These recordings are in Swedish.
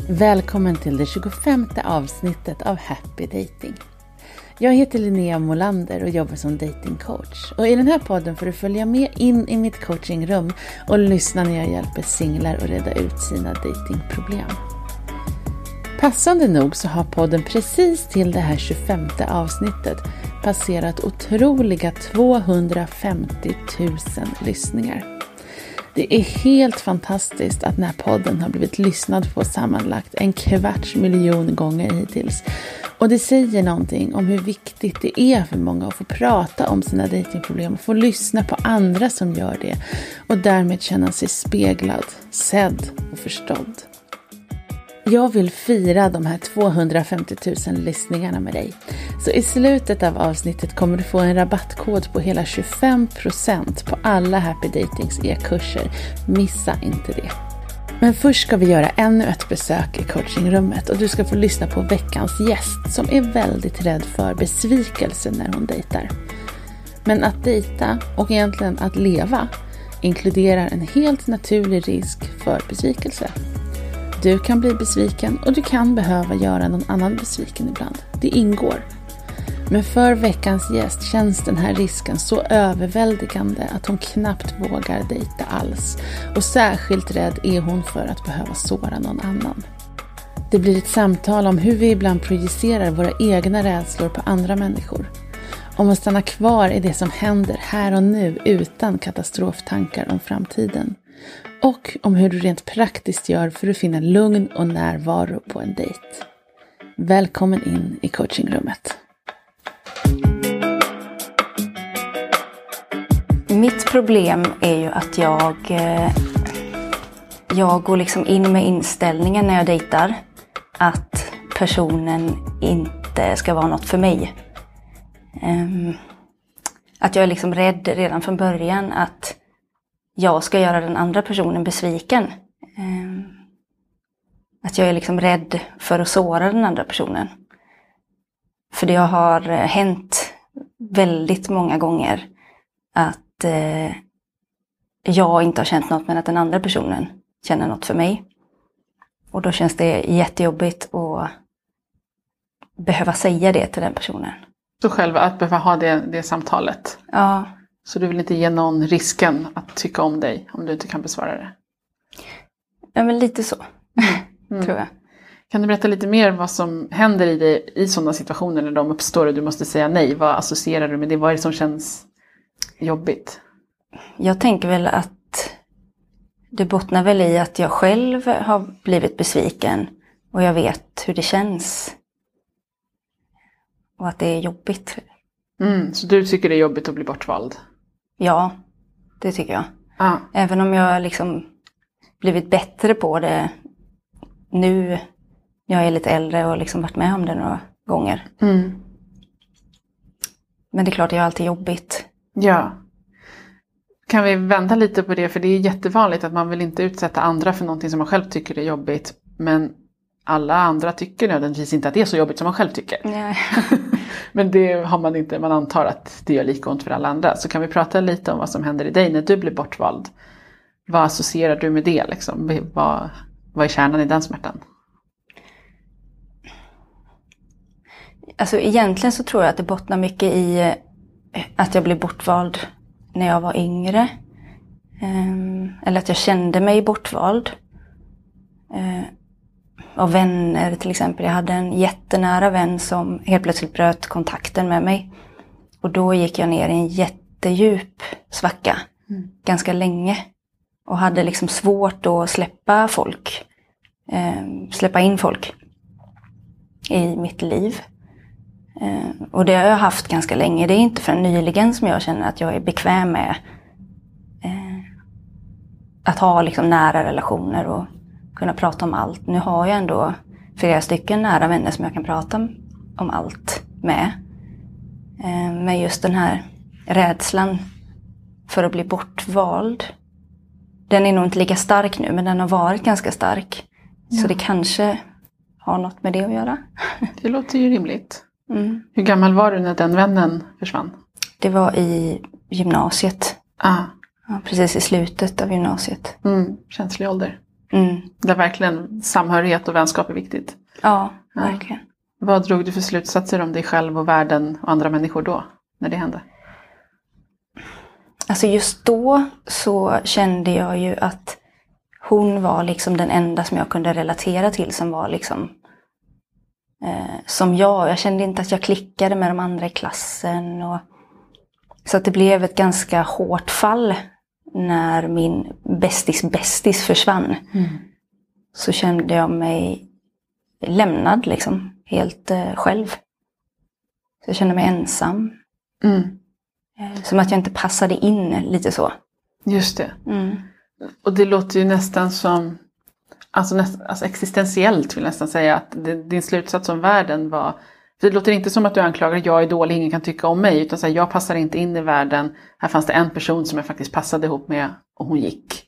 Välkommen till det 25:e avsnittet av Happy Dating. Jag heter Linnea Molander och jobbar som datingcoach. Och i den här podden får du följa med in i mitt coachingrum och lyssna när jag hjälper singlar att reda ut sina datingproblem. Passande nog så har podden precis till det här 25:e avsnittet passerat otroliga 250 000 lyssningar. Det är helt fantastiskt att den här podden har blivit lyssnad på sammanlagt 250 000 gånger hittills. Och det säger någonting om hur viktigt det är för många att få prata om sina datingproblem och få lyssna på andra som gör det. Och därmed känna sig speglad, sedd och förstådd. Jag vill fira de här 250 000 lyssningarna med dig. Så i slutet av avsnittet kommer du få en rabattkod på hela 25% på alla Happy Datings e-kurser. Missa inte det. Men först ska vi göra ännu ett besök i coachingrummet och du ska få lyssna på veckans gäst som är väldigt rädd för besvikelse när hon dejtar. Men att dejta och egentligen att leva inkluderar en helt naturlig risk för besvikelse. Du kan bli besviken och du kan behöva göra någon annan besviken ibland. Det ingår. Men för veckans gäst känns den här risken så överväldigande att hon knappt vågar dejta alls. Och särskilt rädd är hon för att behöva såra någon annan. Det blir ett samtal om hur vi ibland projicerar våra egna rädslor på andra människor. Om att stanna kvar i det som händer här och nu utan katastroftankar om framtiden. Och om hur du rent praktiskt gör för att finna lugn och närvaro på en dejt. Välkommen in i coachingrummet. Mitt problem är ju att jag går liksom in med inställningen när jag dejtar att personen inte ska vara något för mig. Att jag är liksom rädd redan från början att jag ska göra den andra personen besviken. Att jag är liksom rädd för att såra den andra personen. För det har hänt väldigt många gånger att jag inte har känt något men att den andra personen känner något för mig. Och då känns det jättejobbigt att behöva säga det till den personen. Så själva att behöva ha det samtalet? Ja. Så du vill inte ge någon risken att tycka om dig om du inte kan besvara det? Ja, men lite så, tror jag. Kan du berätta lite mer vad som händer i dig i sådana situationer när de uppstår och du måste säga nej? Vad associerar du med det? Vad är det som känns jobbigt? Jag tänker väl att det bottnar väl i att jag själv har blivit besviken och jag vet hur det känns. Och att det är jobbigt. Så du tycker det är jobbigt att bli bortvald? Ja, det tycker jag. Ah. Även om jag liksom blivit bättre på det nu när jag är lite äldre och liksom varit med om det några gånger. Men det är klart, det är alltid jobbigt. Ja. Kan vi vända lite på det? För det är jättevanligt att man vill inte utsätta andra för någonting som man själv tycker är jobbigt. Men alla andra tycker nödvändigtvis inte att det är så jobbigt som man själv tycker. Nej. Men det har man inte, man antar att det gör lika ont för alla andra. Så kan vi prata lite om vad som händer i dig när du blir bortvald? Vad associerar du med det liksom? Vad är kärnan i den smärtan? Alltså egentligen så tror jag att det bottnar mycket i att jag blev bortvald när jag var yngre. Eller att jag kände mig bortvald. Av vänner till exempel. Jag hade en jättenära vän som helt plötsligt bröt kontakten med mig. Och då gick jag ner i en jättedjup svacka. Ganska länge. Och hade liksom svårt att släppa in folk i mitt liv. Och det har jag haft ganska länge. Det är inte förrän nyligen som jag känner att jag är bekväm med att ha liksom nära relationer och kunna prata om allt. Nu har jag ändå flera stycken nära vänner som jag kan prata om allt med. Men just den här rädslan för att bli bortvald, den är nog inte lika stark nu, men den har varit ganska stark. Ja. Så det kanske har något med det att göra. Det låter ju rimligt. Hur gammal var du när den vännen försvann? Det var i gymnasiet. Ja, precis i slutet av gymnasiet. Känslig ålder. Där verkligen samhörighet och vänskap är viktigt. Ja, verkligen. Vad drog du för slutsatser om dig själv och världen och andra människor då, när det hände? Alltså just då så kände jag ju att hon var liksom den enda som jag kunde relatera till, som var liksom som jag. Jag kände inte att jag klickade med de andra i klassen. Så att det blev ett ganska hårt fall när min bästis försvann. Så kände jag mig lämnad liksom, helt själv. Så jag kände mig ensam. Som att jag inte passade in lite så. Just det. Och det låter ju nästan som, alltså existentiellt vill jag nästan säga, att din slutsats om världen var, för det låter inte som att du anklagar jag är dålig, ingen kan tycka om mig, utan så här, jag passar inte in i världen, här fanns det en person som jag faktiskt passade ihop med och hon gick.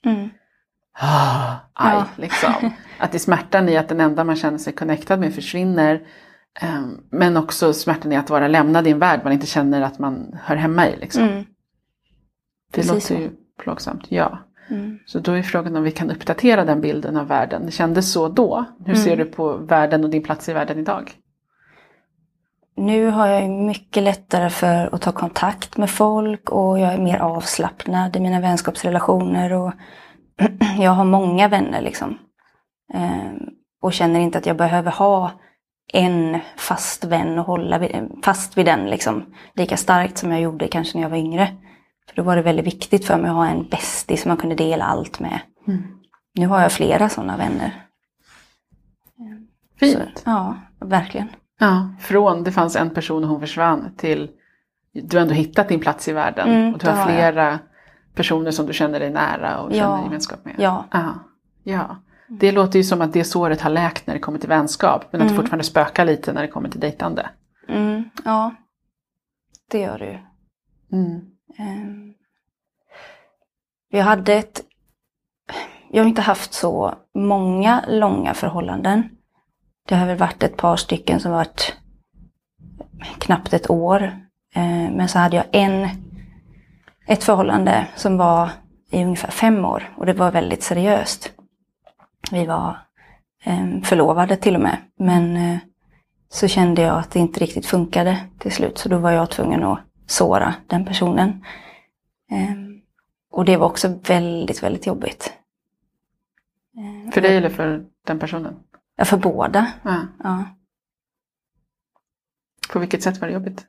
Liksom. Att det är smärtan i att den enda man känner sig connectad med försvinner, men också smärtan i att vara lämnad i en värld man inte känner att man hör hemma i. Liksom. Det Precis låter ju plågsamt, ja. Så då är frågan om vi kan uppdatera den bilden av världen. Det kändes så då. Hur ser du på världen och din plats i världen idag? Nu har jag mycket lättare för att ta kontakt med folk och jag är mer avslappnad i mina vänskapsrelationer och jag har många vänner liksom. Och känner inte att jag behöver ha en fast vän och hålla fast vid den liksom, lika starkt som jag gjorde kanske när jag var yngre. För då var det väldigt viktigt för mig att ha en bästis som man kunde dela allt med. Nu har jag flera sådana vänner. Fint. Så, ja, verkligen. Ja, från det fanns en person och hon försvann till du har ändå hittat din plats i världen. Och du har flera personer som du känner dig nära och känner gemenskap med. Ja. Det låter ju som att det såret har läkt när det kommer till vänskap. Men att det fortfarande spökar lite när det kommer till dejtande. Ja, det gör det ju. Jag har inte haft så många långa förhållanden. Det har väl varit ett par stycken som varit knappt ett år. Men så hade jag ett förhållande som var i ungefär 5 år. Och det var väldigt seriöst. Vi var förlovade till och med. Men så kände jag att det inte riktigt funkade till slut. Så då var jag tvungen att såra den personen. Och det var också väldigt, väldigt jobbigt. För dig eller för den personen? Ja, för båda. Ja. På vilket sätt var det jobbigt?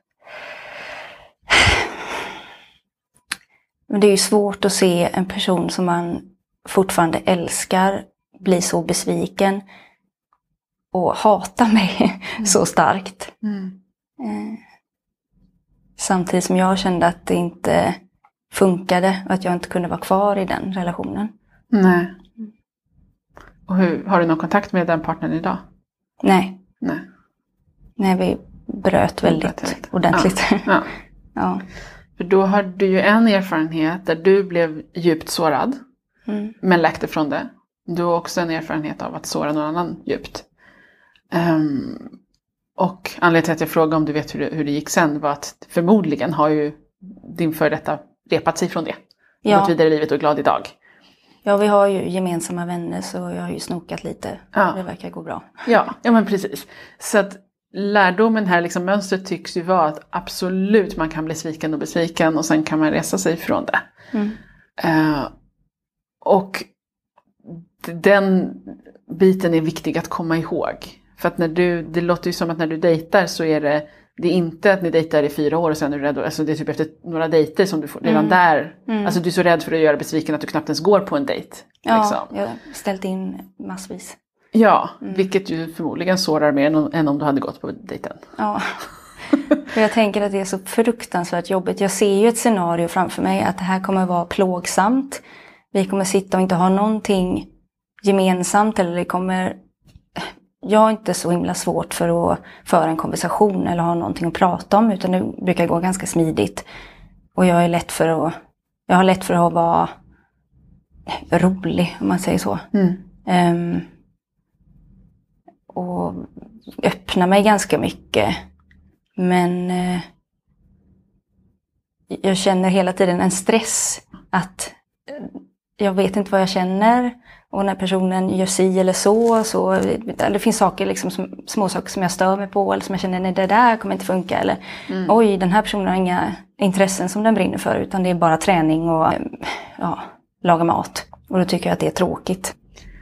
Men det är ju svårt att se en person som man fortfarande älskar bli så besviken och hata mig så starkt. Samtidigt som jag kände att det inte funkade och att jag inte kunde vara kvar i den relationen. Nej. Och har du någon kontakt med den partnern idag? Nej. Nej, vi bröt väldigt ordentligt. Ja. För då har du ju en erfarenhet där du blev djupt sårad. Men läkte från det. Du har också en erfarenhet av att såra någon annan djupt. Och anledningen till att jag frågade om du vet hur det gick sen var att förmodligen har ju din före detta repat sig från det. Ja. Gått vidare i livet och är glad idag. Ja, vi har ju gemensamma vänner så jag har ju snokat lite. Ja. Det verkar gå bra. Ja, men precis. Så att lärdomen här, liksom, mönstret tycks ju vara att absolut man kan bli sviken och besviken och sen kan man resa sig från det. Och den biten är viktig att komma ihåg. För att det låter ju som att när du dejtar så är det inte att ni dejtar i 4 år och sen är du rädd. Alltså det är typ efter några dejter som du får redan där. Alltså du är så rädd för att göra besviken att du knappt ens går på en dejt. Ja, liksom. Jag har ställt in massvis. Ja, vilket ju förmodligen sårar mer än om du hade gått på dejten. Ja, för jag tänker att det är så fruktansvärt jobbigt. Jag ser ju ett scenario framför mig att det här kommer vara plågsamt. Vi kommer sitta och inte ha någonting gemensamt eller jag har inte så himla svårt för att föra en konversation eller ha någonting att prata om utan det brukar gå ganska smidigt. Och jag har lätt för att vara rolig om man säger så. Och öppna mig ganska mycket. Men jag känner hela tiden en stress att jag vet inte vad jag känner Och när personen gör si eller så eller det finns saker liksom små saker som jag stör mig på eller som jag känner nej det där kommer inte funka eller oj den här personen har inga intressen som den brinner för utan det är bara träning och laga mat. Och då tycker jag att det är tråkigt.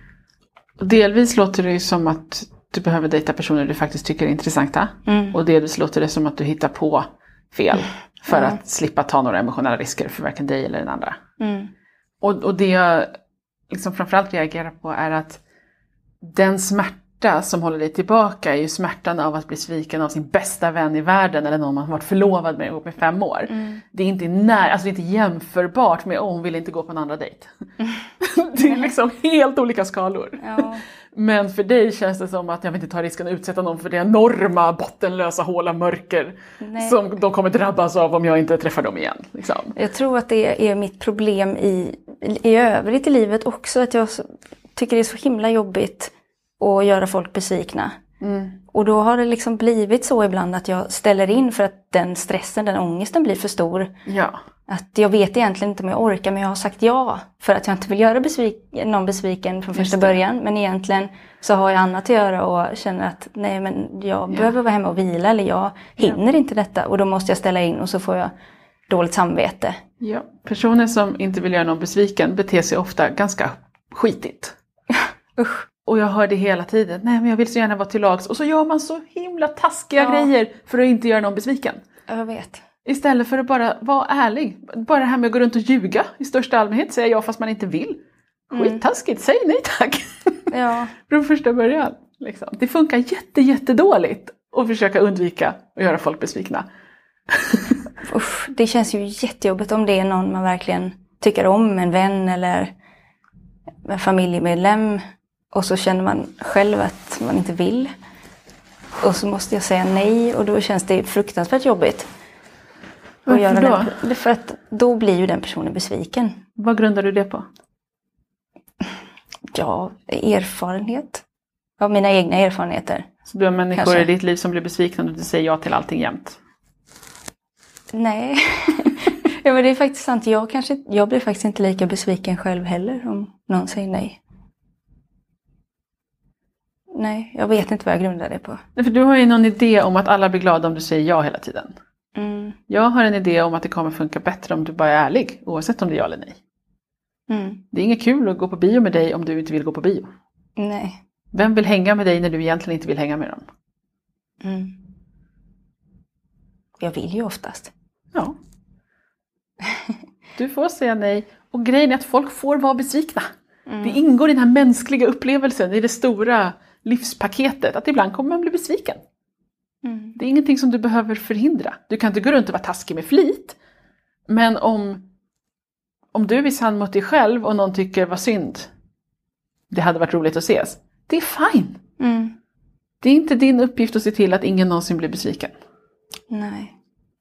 Delvis låter det ju som att du behöver dejta personer du faktiskt tycker är intressanta. Och delvis låter det som att du hittar på fel för att slippa ta några emotionella risker för varken dig eller den andra. Och det jag liksom framförallt reagerar på är att den smärta som håller dig tillbaka är ju smärtan av att bli sviken av sin bästa vän i världen eller någon man har varit förlovad med ihop med 5 år. Det är inte det är inte jämförbart med hon vill inte gå på en andra dejt. Det är liksom helt olika skalor. Ja. Men för dig känns det som att jag vill inte ta risken att utsätta någon för det enorma bottenlösa håla mörker som de kommer drabbas av om jag inte träffar dem igen. Liksom. Jag tror att det är mitt problem i övrigt i livet också. Att jag tycker det är så himla jobbigt att göra folk besvikna. Och då har det liksom blivit så ibland att jag ställer in för att den stressen, den ångesten blir för stor. Ja. Att jag vet egentligen inte om jag orkar men jag har sagt ja för att jag inte vill göra någon besviken från första början. Men egentligen så har jag annat att göra och känner att nej men jag behöver vara hemma och vila eller jag hinner inte detta. Och då måste jag ställa in och så får jag dåligt samvete. Ja. Personer som inte vill göra någon besviken beter sig ofta ganska skitigt. Usch. Och jag hör det hela tiden. Nej men jag vill så gärna vara till lags. Och så gör man så himla taskiga grejer för att inte göra någon besviken. Jag vet. Istället för att bara vara ärlig. Bara det här med att gå runt och ljuga i största allmänhet. Säga ja fast man inte vill. Skittaskigt, säg nej tack. Ja. Från första början. Liksom. Det funkar jättedåligt att försöka undvika att göra folk besvikna. Usch, det känns ju jättejobbigt om det är någon man verkligen tycker om. En vän eller en familjemedlem. Och så känner man själv att man inte vill. Och så måste jag säga nej. Och då känns det fruktansvärt jobbigt. Varför då? För att då blir ju den personen besviken. Vad grundar du det på? Ja, erfarenhet. Av mina egna erfarenheter. Så du har människor i ditt liv som blir besvikna och du säger ja till allting jämt? Nej. Ja, men det är faktiskt sant. Jag blir faktiskt inte lika besviken själv heller om någon säger nej. Nej, jag vet inte vad jag grundar det på. För du har ju någon idé om att alla blir glada om du säger ja hela tiden. Jag har en idé om att det kommer funka bättre om du bara är ärlig. Oavsett om det är ja eller nej. Det är inget kul att gå på bio med dig om du inte vill gå på bio. Nej. Vem vill hänga med dig när du egentligen inte vill hänga med dem? Jag vill ju oftast. Ja. Du får säga nej. Och grejen är att folk får vara besvikna. Det ingår i den här mänskliga upplevelsen, i det stora livspaketet. Att ibland kommer man bli besviken. Det är ingenting som du behöver förhindra. Du kan inte gå runt och vara taskig med flit. Men om du är sann mot dig själv och någon tycker vad synd. Det hade varit roligt att ses. Det är fine. Det är inte din uppgift att se till att ingen någonsin blir besviken. Nej.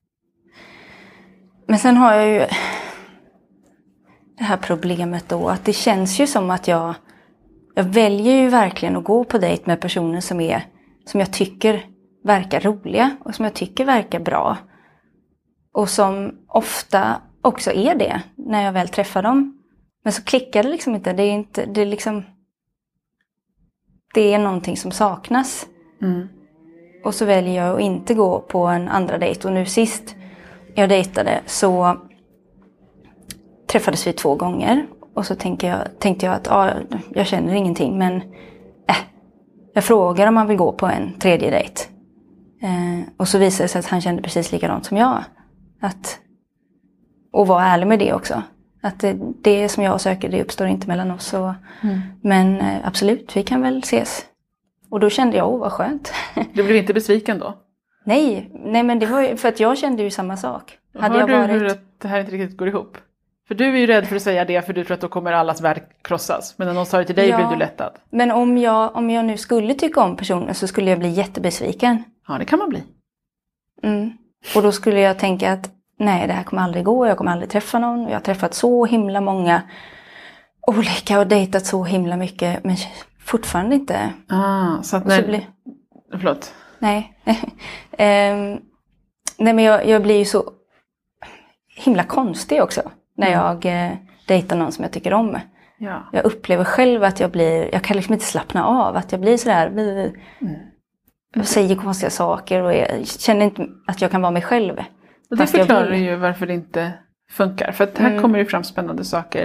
Men sen har jag ju det här problemet då. Att det känns ju som att jag väljer ju verkligen att gå på dejt med personer som jag tycker verkar roliga. Och som jag tycker verkar bra. Och som ofta också är det när jag väl träffar dem. Men så klickar det liksom inte. Det är någonting som saknas. Och så väljer jag att inte gå på en andra dejt. Och nu sist jag dejtade så träffades vi 2 gånger. Och så tänkte jag att jag känner ingenting. Men jag frågar om han vill gå på en 3:e dejt. Och så visade det sig att han kände precis likadant som jag. Och var ärlig med det också. Att det som jag söker, det uppstår inte mellan oss. Men absolut, vi kan väl ses. Och då kände jag, vad skönt. Du blev inte besviken då? Nej, men det var ju för att jag kände ju samma sak. Hör du hur att det här inte riktigt går ihop? För du är ju rädd för att säga det, för du tror att då kommer allas värld krossas. Men när någon sa det till dig blir du lättad. Men om jag nu skulle tycka om personen så skulle jag bli jättebesviken. Ja, det kan man bli. Och då skulle jag tänka att nej, det här kommer aldrig gå. Jag kommer aldrig träffa någon. Jag har träffat så himla många olika och dejtat så himla mycket. Men fortfarande inte. Så att Förlåt. Nej. Nej, men jag blir ju så himla konstig också. När jag dejtar någon som jag tycker om. Ja. Jag upplever själv att jag kan liksom inte slappna av. Att jag blir sådär, jag säger konstiga saker och jag känner inte att jag kan vara mig själv. Och det förklarar ju varför det inte funkar. För att här kommer det fram spännande saker.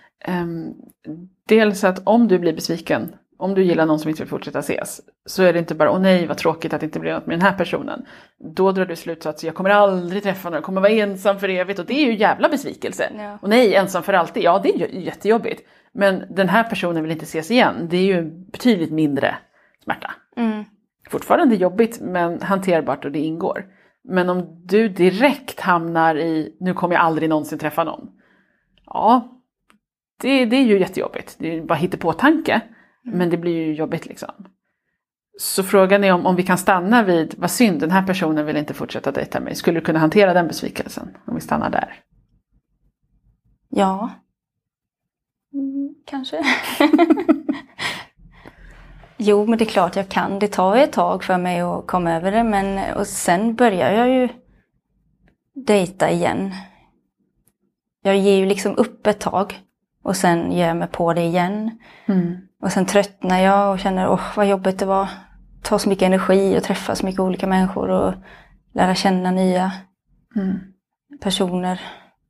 Dels att om du blir besviken, om du gillar någon som inte vill fortsätta ses, så är det inte bara, åh nej vad tråkigt att det inte blir något med den här personen. Då drar du slutsatser, jag kommer aldrig träffa någon, jag kommer vara ensam för evigt, och det är ju jävla besvikelse. Ja. Och nej, ensam för alltid, ja det är ju jättejobbigt. Men den här personen vill inte ses igen, det är ju betydligt mindre smärta. Fortfarande jobbigt men hanterbart och det ingår. Men om du direkt hamnar i, nu kommer jag aldrig någonsin träffa någon. Ja, det är ju jättejobbigt. Det är bara hittepåtanke. Men det blir ju jobbigt liksom. Så frågan är om vi kan stanna vid, vad synd, den här personen vill inte fortsätta dejta mig. Skulle du kunna hantera den besvikelsen om vi stannar där? Ja. Kanske. Jo, men det är klart jag kan. Det tar ett tag för mig att komma över det. Och sen börjar jag ju dejta igen. Jag ger ju liksom upp ett tag. Och sen ger jag mig på det igen. Och sen tröttnar jag och känner, vad jobbigt det var. Ta så mycket energi och träffa så mycket olika människor. Och lära känna nya personer.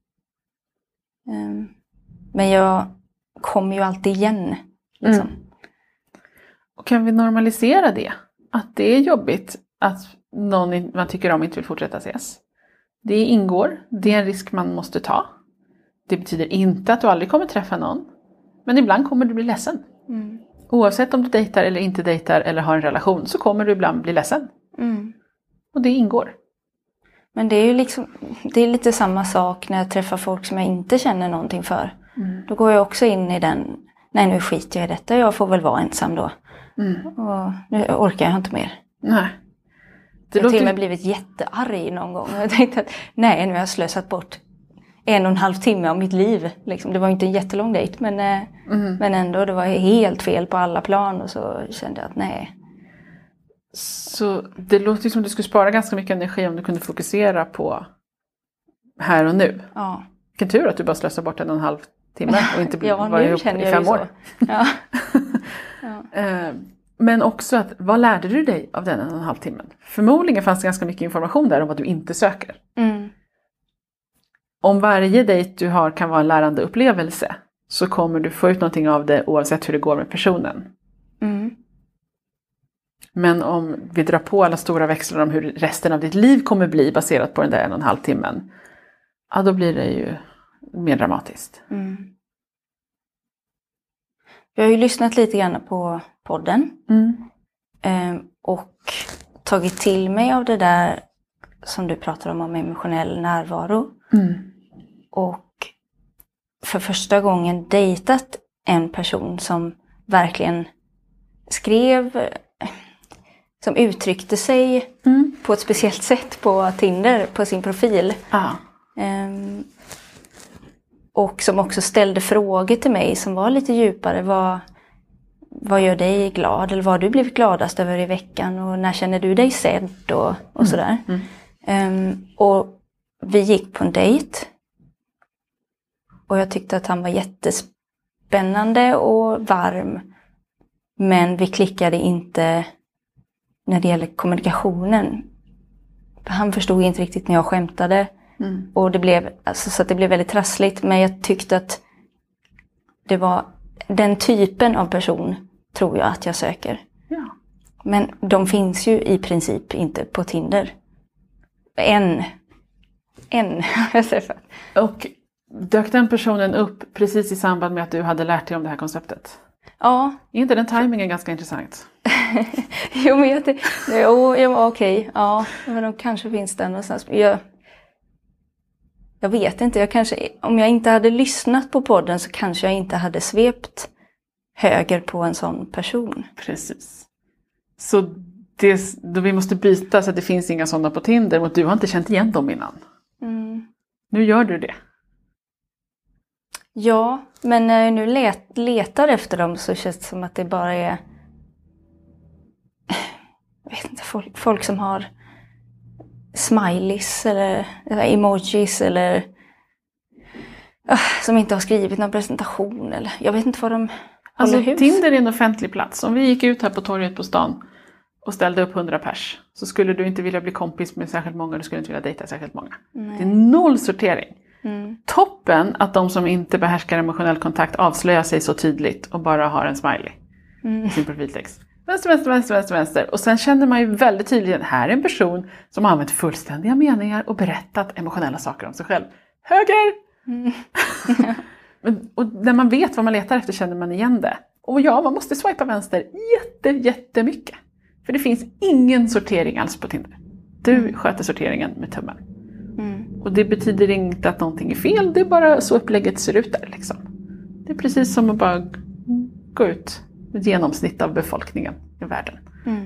Men jag kommer ju alltid igen. Liksom. Och kan vi normalisera det? Att det är jobbigt att någon man tycker om inte vill fortsätta ses. Det ingår. Det är en risk man måste ta. Det betyder inte att du aldrig kommer träffa någon. Men ibland kommer du bli ledsen. Oavsett om du dejtar eller inte dejtar eller har en relation, så kommer du ibland bli ledsen. Och det ingår. Men det är ju liksom, det är lite samma sak när jag träffar folk som jag inte känner någonting för. Då går jag också in i den, nej nu skiter jag i detta, jag får väl vara ensam då. Och nu orkar jag inte mer. Nej. Jag har till och med blivit jättearg någon gång. Jag tänkte att nej, nu har jag slösat bort 1,5 timme av mitt liv. Liksom. Det var inte en jättelång dejt, men ändå, det var helt fel på alla plan. Och så kände jag att nej. Så det låter som att du skulle spara ganska mycket energi om du kunde fokusera på här och nu. Ja. Vilken tur att du bara slösar bort 1,5 timme och inte vara ihop i 5 år. Ja. Men också att, vad lärde du dig av den 1,5 timmen? Förmodligen fanns det ganska mycket information där om vad du inte söker. Om varje dejt du har kan vara en lärande upplevelse, så kommer du få ut någonting av det oavsett hur det går med personen. Men om vi drar på alla stora växlar om hur resten av ditt liv kommer bli baserat på den där 1,5 timmen, ja då blir det ju mer dramatiskt. Jag har ju lyssnat lite grann på podden och tagit till mig av det där som du pratar om emotionell närvaro. Och för första gången dejtat en person som verkligen skrev, som uttryckte sig på ett speciellt sätt på Tinder, på sin profil. Och som också ställde frågor till mig som var lite djupare. Vad gör dig glad? Eller vad har du blivit gladast över i veckan? Och när känner du dig sedd? Och sådär. Och vi gick på en dejt. Och jag tyckte att han var jättespännande och varm. Men vi klickade inte när det gäller kommunikationen. Han förstod inte riktigt när jag skämtade. Och det blev, alltså, så att det blev väldigt trassligt. Men jag tyckte att det var den typen av person, tror jag att jag söker. Ja. Men de finns ju i princip inte på Tinder. En har jag träffat. Och dök den personen upp precis i samband med att du hade lärt dig om det här konceptet? Ja. Är inte den timingen ganska intressant? Jo, men okej. Ja, men de kanske finns där någonstans. Jag vet inte. Om jag inte hade lyssnat på podden så kanske jag inte hade svept höger på en sån person. Precis. Så då vi måste byta så att det finns inga sådana på Tinder. Och du har inte känt igen dem innan. Nu gör du det. Ja, men när jag nu letar efter dem så känns det som att det bara är, jag vet inte, folk som har smileys eller emojis eller som inte har skrivit någon presentation. Eller jag vet inte vad de Alltså håller hus. Tinder är en offentlig plats. Om vi gick ut här på torget på stan och ställde upp 100 pers, så skulle du inte vilja bli kompis med särskilt många, du skulle inte vilja dejta särskilt många. Nej. Det är noll sortering. Mm. Toppen att de som inte behärskar emotionell kontakt avslöjar sig så tydligt och bara har en smiley i sin profiltext. Vänster, vänster, vänster, vänster, vänster. Och sen känner man ju väldigt tydligt, här är en person som har använt fullständiga meningar och berättat emotionella saker om sig själv. Höger! Och när man vet vad man letar efter känner man igen det. Och ja, man måste swipa vänster jättemycket. För det finns ingen sortering alls på Tinder. Du sköter sorteringen med tummen. Och det betyder inte att någonting är fel, det är bara så upplägget ser ut där liksom. Det är precis som att bara gå ut ett genomsnitt av befolkningen i världen.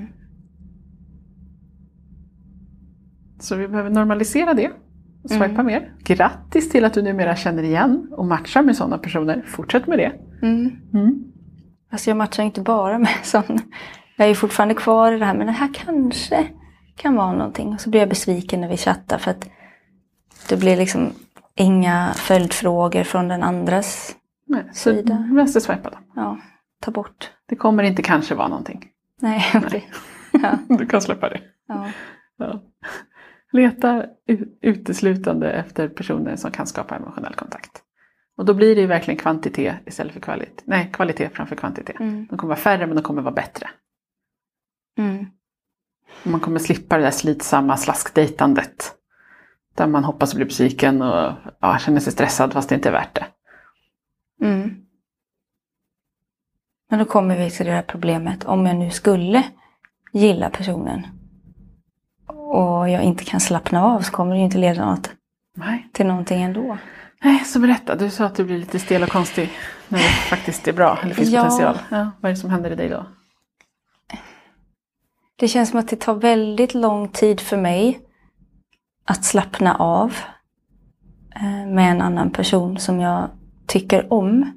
Så vi behöver normalisera det och swipa mer. Grattis till att du numera känner igen och matchar med sådana personer. Fortsätt med det. Alltså jag matchar inte bara med sådana. Jag är fortfarande kvar i det här, men det här kanske kan vara någonting. Och så blir jag besviken när vi chattar för att det blir liksom inga följdfrågor från den andras sida. Vänsterswipa då. Ja, ta bort. Det kommer inte kanske vara någonting. Nej, okej. Ja. Du kan släppa det. Ja. Ja. Leta uteslutande efter personer som kan skapa emotionell kontakt. Och då blir det ju verkligen kvantitet istället för kvalitet. Nej, kvalitet framför kvantitet. De kommer vara färre men de kommer vara bättre. Man kommer slippa det där slitsamma slaskdejtandet. Där man hoppas bli besviken och känner sig stressad fast det inte är värt det. Men då kommer vi till det här problemet. Om jag nu skulle gilla personen och jag inte kan slappna av, så kommer det ju inte leda till någonting ändå. Nej, så berätta. Du sa att du blir lite stel och konstig när det faktiskt är bra eller finns potential. Ja, vad är det som händer i dig då? Det känns som att det tar väldigt lång tid för mig att slappna av med en annan person som jag tycker om.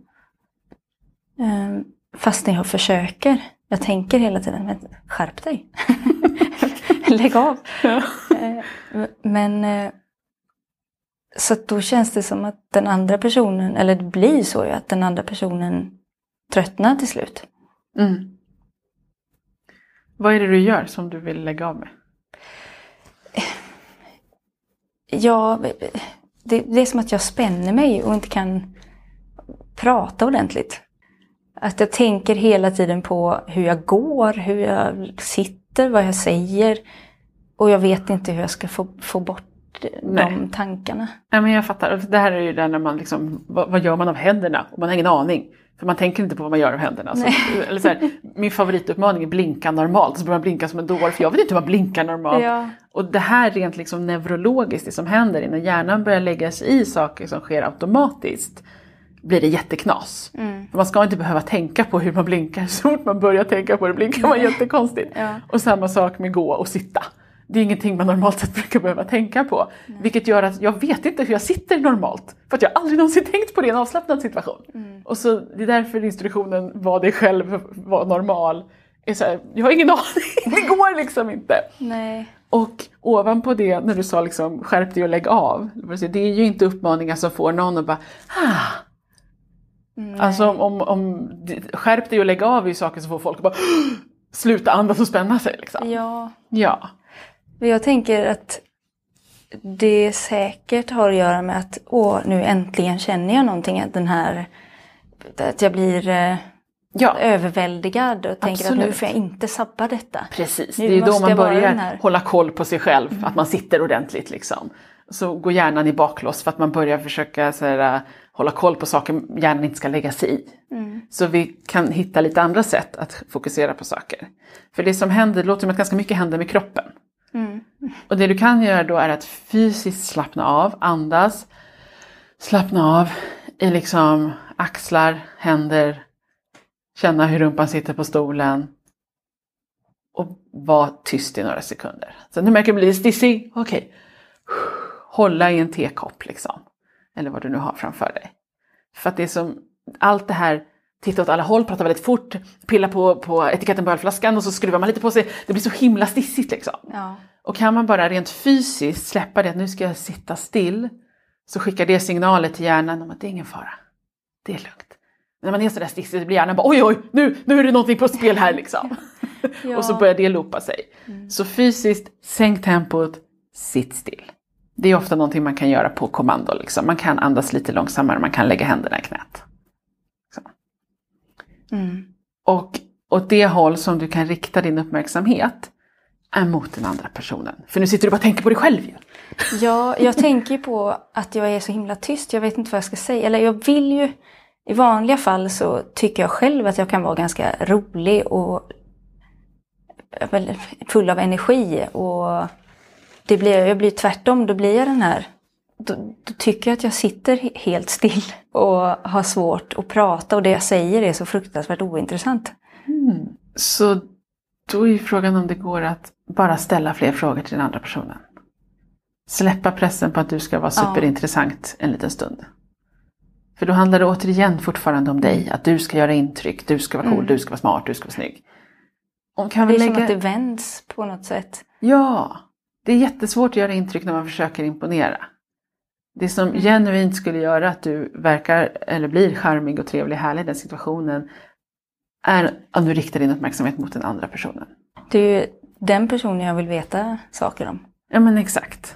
Fast när jag försöker. Jag tänker hela tiden, men skärp dig. Lägg av. Men så då känns det som att den andra personen, eller det blir så att den andra personen tröttnar till slut. Vad är det du gör som du vill lägga av med? Ja, det är som att jag spänner mig och inte kan prata ordentligt. Att jag tänker hela tiden på hur jag går, hur jag sitter, vad jag säger. Och jag vet inte hur jag ska få bort de tankarna. Ja, men jag fattar. Det här är ju där när man liksom, vad gör man av händerna? Och man har ingen aning. För man tänker inte på vad man gör av händerna. Så, eller så här, min favorituppmaning är blinka normalt. Så börjar man blinka som en dåre. För jag vet inte hur man blinkar normalt. Ja. Och det här rent liksom neurologiskt, det som händer när hjärnan börjar lägga sig i saker som sker automatiskt, blir det jätteknas. Man ska inte behöva tänka på hur man blinkar. Så fort man börjar tänka på det blinkar man jättekonstigt. Ja. Och samma sak med gå och sitta. Det är ingenting man normalt sett brukar behöva tänka på. Nej. Vilket gör att jag vet inte hur jag sitter normalt. För att jag aldrig någonsin tänkt på det i en avslappnad situation. Och så det är därför instruktionen var dig själv, var normal. Är så här, jag har ingen aning. Det går liksom inte. Nej. Och ovanpå det, när du sa liksom, skärp dig och lägg av. Det är ju inte uppmaningar som får någon att bara, Alltså om skärp dig och lägg av är ju saker som får folk att bara sluta andas och spänna sig liksom. Ja. Jag tänker att det säkert har att göra med att nu äntligen känner jag någonting, att jag blir överväldigad och tänker att nu får jag inte sabba detta. Precis, det är ju då man börjar hålla koll på sig själv, att man sitter ordentligt liksom. Så går hjärnan i baklås för att man börjar försöka hålla koll på saker hjärnan inte ska lägga sig i. Så vi kan hitta lite andra sätt att fokusera på saker. För det som händer, det låter som att ganska mycket händer med kroppen. Och det du kan göra då är att fysiskt slappna av, andas, slappna av i liksom axlar, händer, känna hur rumpan sitter på stolen och vara tyst i några sekunder. Så nu märker du bli stissig, okej. Hålla i en tekopp liksom. Eller vad du nu har framför dig. För att det är som allt det här, titta åt alla håll, prata väldigt fort, pilla på etiketten på ölflaskan och så skruvar man lite på sig. Det blir så himla stissigt liksom. Ja. Och kan man bara rent fysiskt släppa det att nu ska jag sitta still så skickar det signaler till hjärnan om att det är ingen fara. Det är lugnt. När man är sådär stissig så blir hjärnan bara oj, nu är det någonting på spel här liksom. Ja. Och så börjar det loopa sig. Så fysiskt, sänk tempot, sitt still. Det är ofta någonting man kan göra på kommando liksom. Man kan andas lite långsammare, man kan lägga händerna i knät. Så. Och åt det håll som du kan rikta din uppmärksamhet är mot den andra personen. För nu sitter du bara och tänker på dig själv ju. Ja, jag tänker på att jag är så himla tyst. Jag vet inte vad jag ska säga. Eller jag vill ju, i vanliga fall så tycker jag själv att jag kan vara ganska rolig och full av energi. Och jag blir tvärtom, då blir jag den här, då tycker jag att jag sitter helt still och har svårt att prata. Och det jag säger är så fruktansvärt ointressant. Så då är ju frågan om det går att bara ställa fler frågor till den andra personen. Släppa pressen på att du ska vara superintressant en liten stund. För då handlar det återigen fortfarande om dig. Att du ska göra intryck, du ska vara cool, du ska vara smart, du ska vara snygg. Kan vi som att det vänds på något sätt. Ja, det är jättesvårt att göra intryck när man försöker imponera. Det som genuint skulle göra att du verkar eller blir charmig och trevlig härlig i den situationen är om du riktar din uppmärksamhet mot den andra personen. Det är ju den personen jag vill veta saker om. Ja men exakt.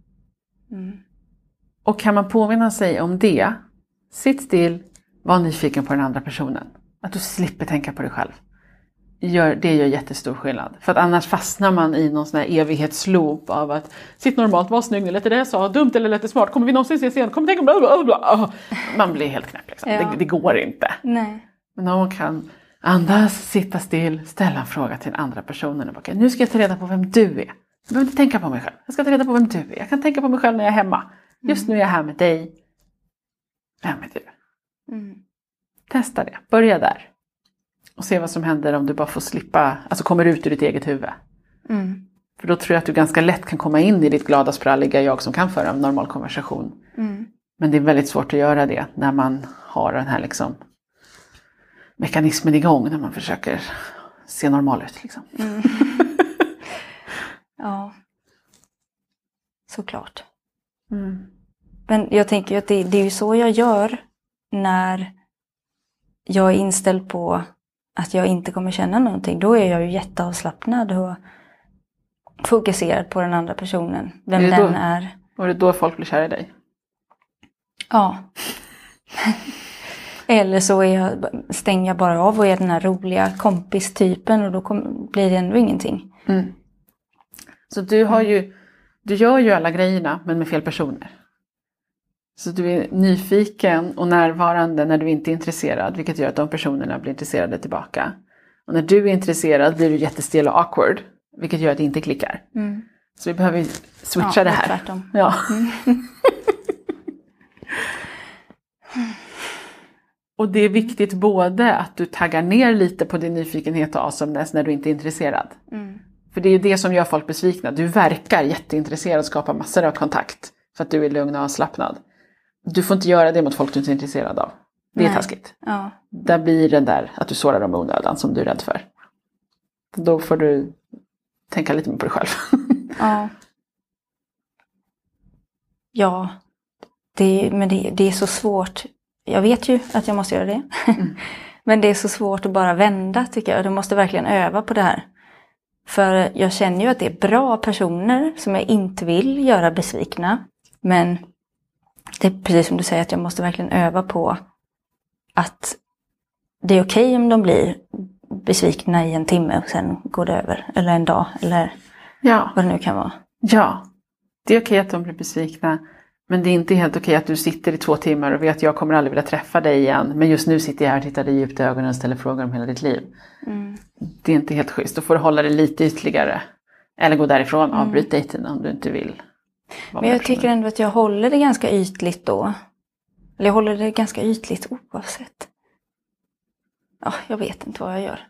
Och kan man påminna sig om det, sitt still, var nyfiken på den andra personen. Att du slipper tänka på dig själv. Det gör jättestor skillnad. För att annars fastnar man i någon sån här evighetsloop av att sitt normalt, var snygg, lät det jag sa, dumt eller lät det smart, kommer vi någonsin ses igen, kommer tänka bla. Man blir helt knäpp liksom. Ja. Det går inte. Nej. Men om man kan andas, sitta still, ställa en fråga till den andra personen. Och nu ska jag ta reda på vem du är. Jag behöver inte tänka på mig själv. Jag ska ta reda på vem du är. Jag kan tänka på mig själv när jag är hemma. Just nu är jag här med dig. Vem är du? Testa det. Börja där. Och se vad som händer om du bara får slippa. Alltså kommer ut ur ditt eget huvud. För då tror jag att du ganska lätt kan komma in i ditt glada spralliga jag som kan föra en normal konversation. Men det är väldigt svårt att göra det när man har den här liksom mekanismen igång. När man försöker se normal ut liksom. Ja. Såklart. Men jag tänker att det är ju så jag gör när jag är inställd på att jag inte kommer känna någonting. Då är jag ju jätteavslappnad och fokuserad på den andra personen. Vem är den är. Och det är då folk blir kära i dig? Ja. Eller så stänger jag bara av och är den här roliga kompistypen och då blir det ändå ingenting. Så du gör ju alla grejerna men med fel personer. Så du är nyfiken och närvarande när du inte är intresserad. Vilket gör att de personerna blir intresserade tillbaka. Och när du är intresserad blir du jättestel och awkward. Vilket gör att det inte klickar. Så vi behöver switcha det här. Tvärtom. Ja. Och det är viktigt både att du taggar ner lite på din nyfikenhet och awesomeness när du inte är intresserad. För det är ju det som gör folk besvikna. Du verkar jätteintresserad och skapar massor av kontakt. För att du är lugn och avslappnad. Du får inte göra det mot folk du inte är intresserad av. Det är taskigt. Ja. Där blir den där att du sårar dem onödan som du är rädd för. Då får du tänka lite mer på dig själv. Ja. Ja. Men det är så svårt. Jag vet ju att jag måste göra det. Men det är så svårt att bara vända tycker jag. Du måste verkligen öva på det här. För jag känner ju att det är bra personer som jag inte vill göra besvikna. Men det är precis som du säger att jag måste verkligen öva på att det är okej om de blir besvikna i en timme och sen går det över. Eller en dag eller vad det nu kan vara. Ja, det är okej att de blir besvikna. Men det är inte helt okej att du sitter i 2 timmar och vet att jag kommer aldrig vilja träffa dig igen. Men just nu sitter jag här och tittar dig djupt i ögonen och ställer frågor om hela ditt liv. Det är inte helt schysst. Då får du hålla det lite ytterligare. Eller gå därifrån och avbryta dejten om du inte vill. Men jag tycker ändå att jag håller det ganska ytligt då. Eller jag håller det ganska ytligt oavsett. Ja, jag vet inte vad jag gör.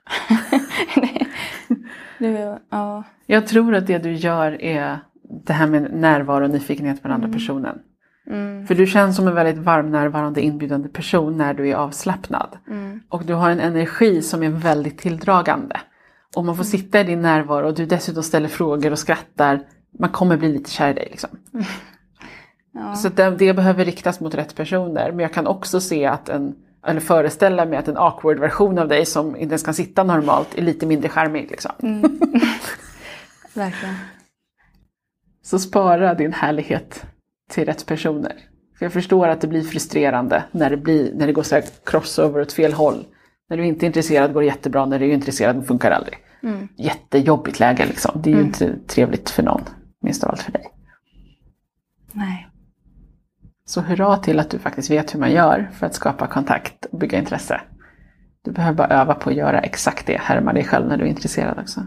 Ja. Jag tror att det du gör är det här med närvaro och nyfikenhet på den andra personen. För du känns som en väldigt varm, närvarande, inbjudande person när du är avslappnad. Och du har en energi som är väldigt tilldragande. Om man får sitta i din närvaro och du dessutom ställer frågor och skrattar. Man kommer bli lite kär i dig liksom. Ja. Så det behöver riktas mot rätt personer. Men jag kan också se eller föreställa mig att en awkward version av dig som inte ens kan sitta normalt är lite mindre charmig. Liksom. Verkligen. Så spara din härlighet till rätt personer. För jag förstår att det blir frustrerande när det går så här crossover åt fel håll. När du inte är intresserad går det jättebra, när du är intresserad funkar aldrig. Jättejobbigt läge liksom. Det är ju inte trevligt för någon, minst av allt för dig. Nej. Så hurra till att du faktiskt vet hur man gör för att skapa kontakt och bygga intresse. Du behöver bara öva på att göra exakt det, härma dig själv när du är intresserad också.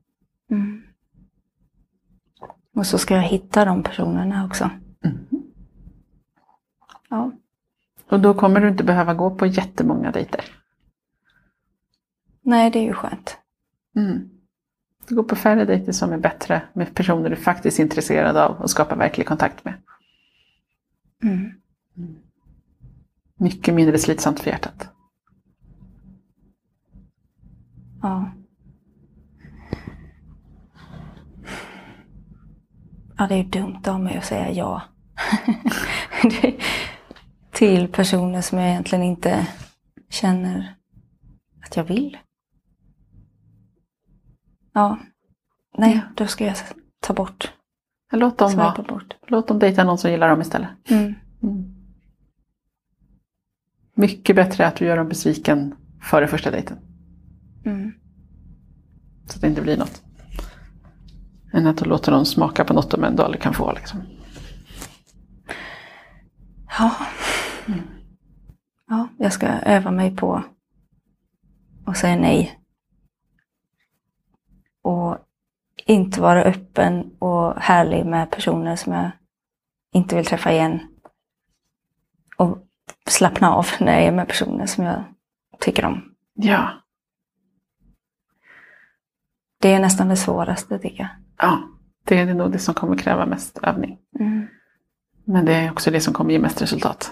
Och så ska jag hitta de personerna också. Ja. Och då kommer du inte behöva gå på jättemånga dejter. Nej, det är ju skönt. Du går på färre dejter som är bättre med personer du faktiskt är intresserad av och skapar verklig kontakt med. Mycket mindre slitsamt för hjärtat. Ja. Ja, det är ju dumt av mig att säga ja. Till personer som jag egentligen inte känner att jag vill. Ja. Nej, då ska jag ta bort. Låt dem dejta någon som gillar dem istället. Mycket bättre att du gör dem besviken före första dejten. Så att det inte blir något. Än att du låter dem smaka på något de ändå aldrig kan få. Liksom. Ja. Ja, jag ska öva mig på att säga nej. Och inte vara öppen och härlig med personer som jag inte vill träffa igen. Och slappna av när jag är med personer som jag tycker om. Ja. Det är nästan det svåraste, tycker jag. Ja, det är nog det som kommer kräva mest övning. Men det är också det som kommer ge mest resultat.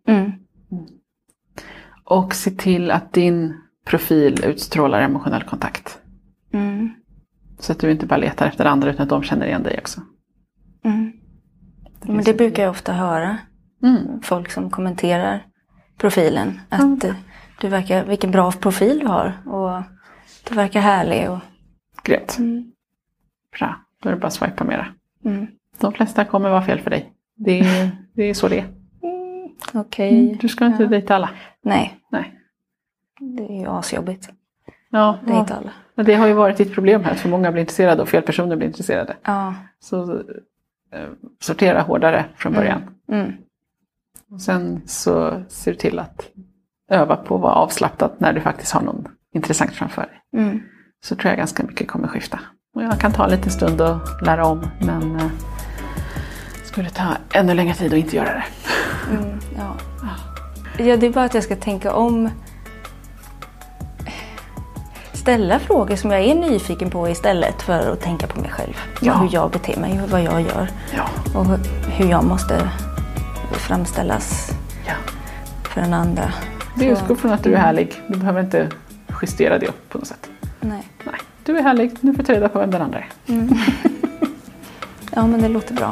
Och se till att din profil utstrålar emotionell kontakt. Så att du inte bara letar efter andra utan att de känner igen dig också. Men det brukar jag ofta höra. Folk som kommenterar profilen. Att du verkar, vilken bra profil du har. Och du verkar härlig. Och... Grymt. Bra, då är det bara att swipa mera. De flesta kommer vara fel för dig. Det är så det är. Okej. Du ska inte dejta alla. Nej. Det är ju asjobbigt. Ja, dejta alla. Men det har ju varit ditt problem här. Att för många blir intresserade och fel personer blir intresserade. Ja. Så sortera hårdare från början. Och sen så ser du till att öva på att vara avslappnad när du faktiskt har någon intressant framför dig. Så tror jag ganska mycket kommer skifta. Och jag kan ta en liten stund och lära om. Men skulle ta ännu längre tid att inte göra det. Ja, det är bara att jag ska tänka om. Ställa frågor som jag är nyfiken på istället för att tänka på mig själv. Ja. Hur jag beter mig och vad jag gör. Ja. Och hur jag måste framställas för den andra. Det utgår från att du är härlig. Du behöver inte justera det på något sätt. Nej. Du är härlig. Nu får du ta reda på vem den andra är. Ja, men det låter bra.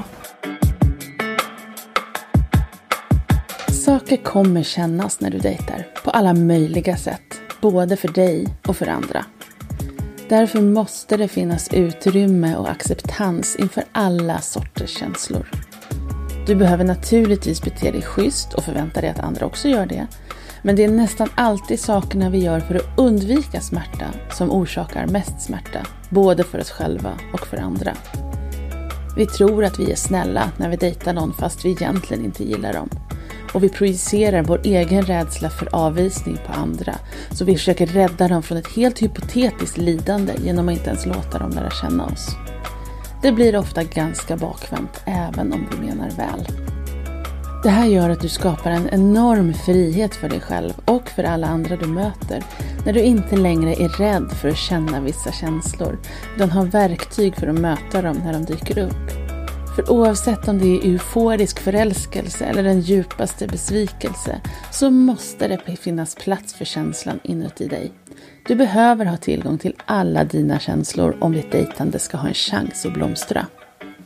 Saker kommer kännas när du dejtar. På alla möjliga sätt. Både för dig och för andra. Därför måste det finnas utrymme och acceptans inför alla sorters känslor. Du behöver naturligtvis bete dig schysst och förvänta dig att andra också gör det. Men det är nästan alltid sakerna vi gör för att undvika smärta som orsakar mest smärta. Både för oss själva och för andra. Vi tror att vi är snälla när vi dejtar någon fast vi egentligen inte gillar dem. Och vi projicerar vår egen rädsla för avvisning på andra. Så vi försöker rädda dem från ett helt hypotetiskt lidande genom att inte ens låta dem lära känna oss. Det blir ofta ganska bakvämt även om vi menar väl. Det här gör att du skapar en enorm frihet för dig själv och för alla andra du möter. När du inte längre är rädd för att känna vissa känslor. Utan har verktyg för att möta dem när de dyker upp. För oavsett om det är euforisk förälskelse eller den djupaste besvikelse så måste det finnas plats för känslan inuti dig. Du behöver ha tillgång till alla dina känslor om ditt dejtande ska ha en chans att blomstra.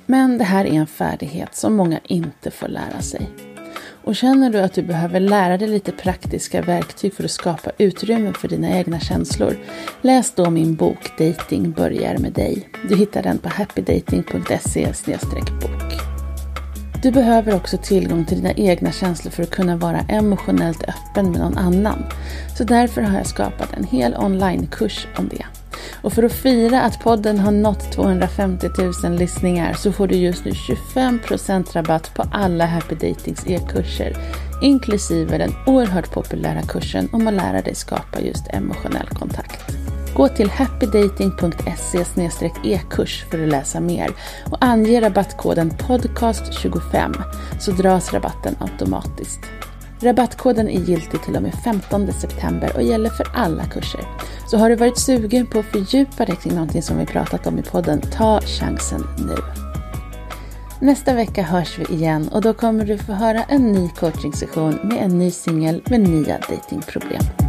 Men det här är en färdighet som många inte får lära sig. Och känner du att du behöver lära dig lite praktiska verktyg för att skapa utrymme för dina egna känslor, läs då min bok Dating börjar med dig. Du hittar den på happydating.se/bok. Du behöver också tillgång till dina egna känslor för att kunna vara emotionellt öppen med någon annan. Så därför har jag skapat en hel onlinekurs om det. Och för att fira att podden har nått 250 000 lyssningar så får du just nu 25% rabatt på alla Happy Datings e-kurser, inklusive den oerhört populära kursen om att lära dig skapa just emotionell kontakt. Gå till happydating.se/e-kurs för att läsa mer och ange rabattkoden podcast25 så dras rabatten automatiskt. Rabattkoden är giltig till och med 15 september och gäller för alla kurser. Så har du varit sugen på att fördjupa dig kring någonting som vi pratat om i podden, ta chansen nu. Nästa vecka hörs vi igen och då kommer du få höra en ny coachingsession med en ny singel med nya datingproblem.